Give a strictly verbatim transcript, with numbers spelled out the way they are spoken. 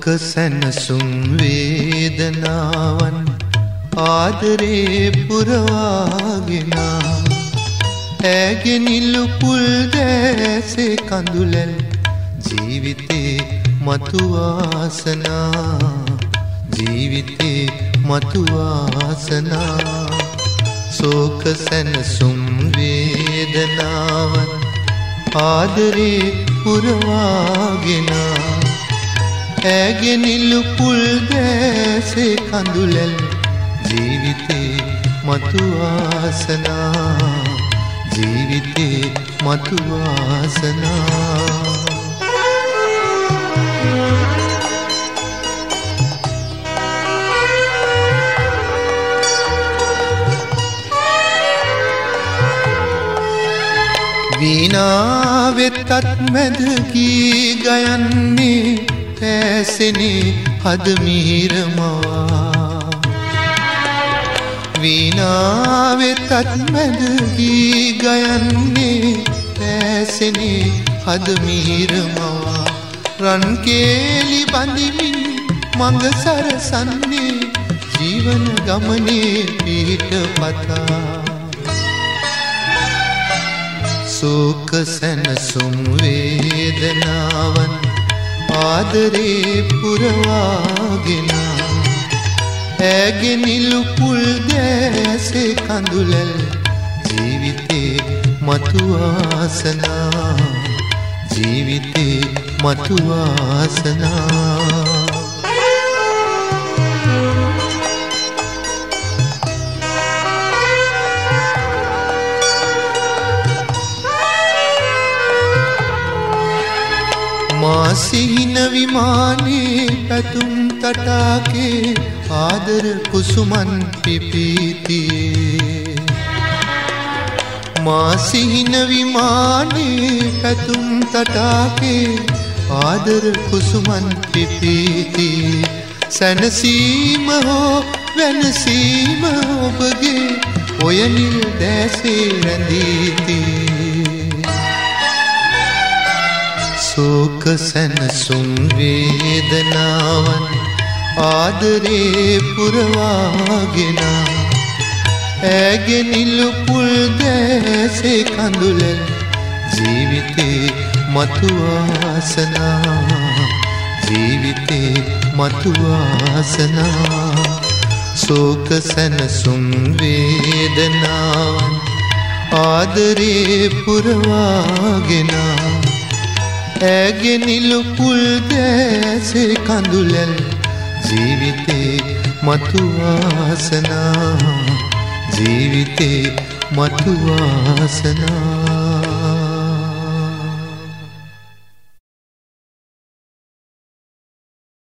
සෝක සැනසුම් වේදනාවන් ආදරේ පුරවාගෙන ඇගේ නිලු පුල් දැසේ කඳුලැල් ජීවිතේ මතු වාසනා ජීවිතේ මතු වාසනා සෝක සැනසුම් වේදනාවන් ආදරේ පුරවාගෙන ඇගේ නිලු පුල් දැසේ කඳුලැල් ජීවිතේ මතු වාසනා ජීවිතේ මතු වාසනා වීණා වෙතත් මැද ගී ගයන්නේ පැසෙනේ හද මිහිරමවා වීණා වෙතත් මැද ගී ගයන්නේ පැසෙනේ හද මිහිරමවා රන් කේලි බඳිමින් මඟ සරසන්නේ ජීවන ගමනේ පිහිට පතා සෝක සැනසුම් වේදනාවන් ආදරේ පුරවාගෙන ඇගේ නිලු පුල් දැසේ කඳුලැල් ජීවිතේ මතු වාසනා ජීවිතේ මතු වාසනා මාසිහින විමානේ පැතුම් තටාකේ ආදර කුසුමන් පිපීතියේ මාසිහින විමානේ පැතුම් තටාකේ ආදර කුසුමන් පිපීතියේ සැනසීම හෝ වෙනසීම ඔබගේ ඔය නිල් දැසේ රැඳීතියේ සෝක සැනසුම් වේදනාවන් ආදරේ පුරවාගෙන ඇගේ නිලු පුල් දැසේ කඳුලැල් ජීවිතේ මතු වාසනා ජීවිතේ මතු වාසනා සෝක සැනසුම් වේදනාවන් ආදරේ පුරවාගෙන ඇගේ නිලු පුල් දැසේ කඳුලැල් ජීවිතේ මතු වාසනා ජීවිතේ මතු වාසනා